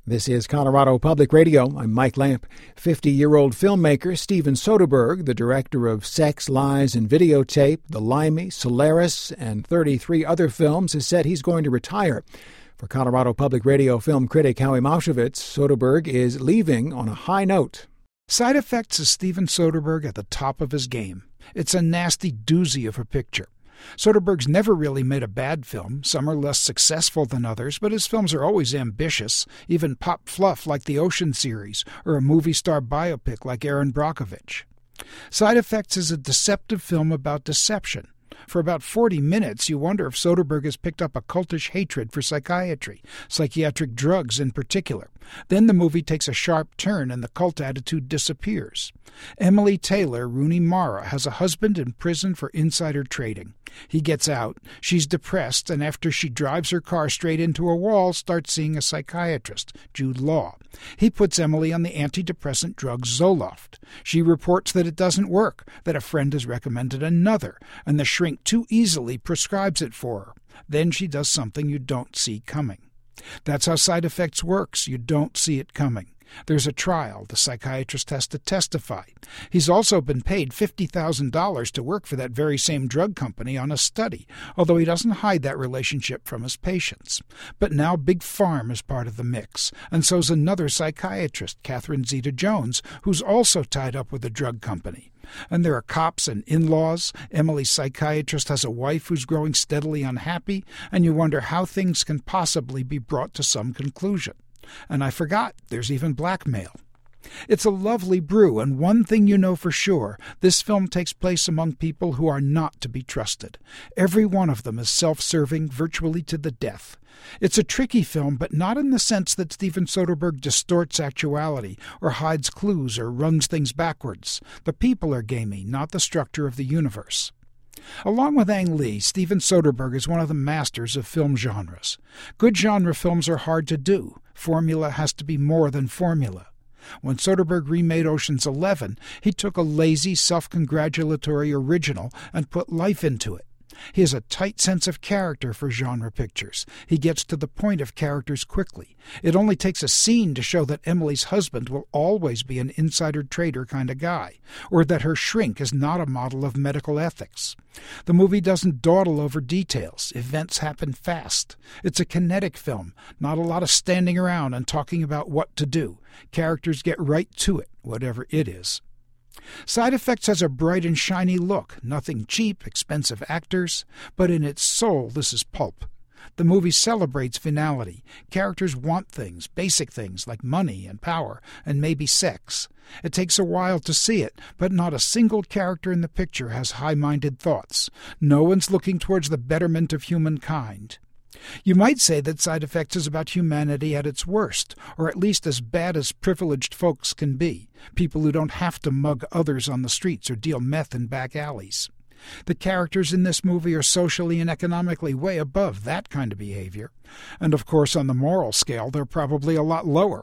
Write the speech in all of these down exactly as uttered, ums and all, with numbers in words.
This is Colorado Public Radio. I'm Mike Lamp. fifty-year-old filmmaker Steven Soderbergh, the director of Sex, Lies, and Videotape, The Limey, Solaris, and thirty-three other films, has said he's going to retire. For Colorado Public Radio film critic Howie Moushevitz, Soderbergh is leaving on a high note. Side Effects is Steven Soderbergh at the top of his game. It's a nasty doozy of a picture. Soderbergh's never really made a bad film. Some are less successful than others, but his films are always ambitious, even pop fluff like the Ocean series or a movie star biopic like Erin Brockovich. Side Effects is a deceptive film about deception. For about forty minutes, you wonder if Soderbergh has picked up a cultish hatred for psychiatry, psychiatric drugs in particular. Then the movie takes a sharp turn and the cult attitude disappears. Emily Taylor, Rooney Mara, has a husband in prison for insider trading. He gets out, she's depressed, and after she drives her car straight into a wall, starts seeing a psychiatrist, Jude Law. He puts Emily on the antidepressant drug Zoloft. She reports that it doesn't work, that a friend has recommended another, and the shrink too easily prescribes it for her. Then she does something you don't see coming. That's how Side Effects works. You don't see it coming. There's a trial. The psychiatrist has to testify. He's also been paid fifty thousand dollars to work for that very same drug company on a study, although he doesn't hide that relationship from his patients. But now Big Pharma is part of the mix, and so's another psychiatrist, Catherine Zeta-Jones, who's also tied up with a drug company. And there are cops and in-laws. Emily's psychiatrist has a wife who's growing steadily unhappy, and you wonder how things can possibly be brought to some conclusion. And I forgot, there's even blackmail. It's a lovely brew, and one thing you know for sure, this film takes place among people who are not to be trusted. Every one of them is self-serving, virtually to the death. It's a tricky film, but not in the sense that Steven Soderbergh distorts actuality, or hides clues, or runs things backwards. The people are gamey, not the structure of the universe. Along with Ang Lee, Steven Soderbergh is one of the masters of film genres. Good genre films are hard to do. Formula has to be more than formula. When Soderbergh remade Ocean's Eleven, he took a lazy, self-congratulatory original and put life into it. He has a tight sense of character for genre pictures. He gets to the point of characters quickly. It only takes a scene to show that Emily's husband will always be an insider trader kind of guy, or that her shrink is not a model of medical ethics. The movie doesn't dawdle over details. Events happen fast. It's a kinetic film, not a lot of standing around and talking about what to do. Characters get right to it, whatever it is. Side Effects has a bright and shiny look, nothing cheap, expensive actors, but in its soul this is pulp. The movie celebrates finality. Characters want things, basic things like money and power, and maybe sex. It takes a while to see it, but not a single character in the picture has high-minded thoughts. No one's looking towards the betterment of humankind. You might say that Side Effects is about humanity at its worst, or at least as bad as privileged folks can be, people who don't have to mug others on the streets or deal meth in back alleys. The characters in this movie are socially and economically way above that kind of behavior, and of course on the moral scale they're probably a lot lower.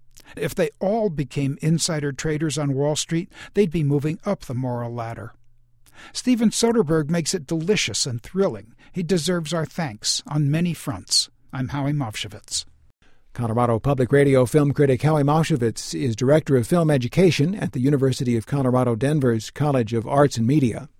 If they all became insider traders on Wall Street, they'd be moving up the moral ladder. Steven Soderbergh makes it delicious and thrilling. He deserves our thanks on many fronts. I'm Howie Moushevitz. Colorado Public Radio film critic Howie Moushevitz is Director of Film Education at the University of Colorado Denver's College of Arts and Media.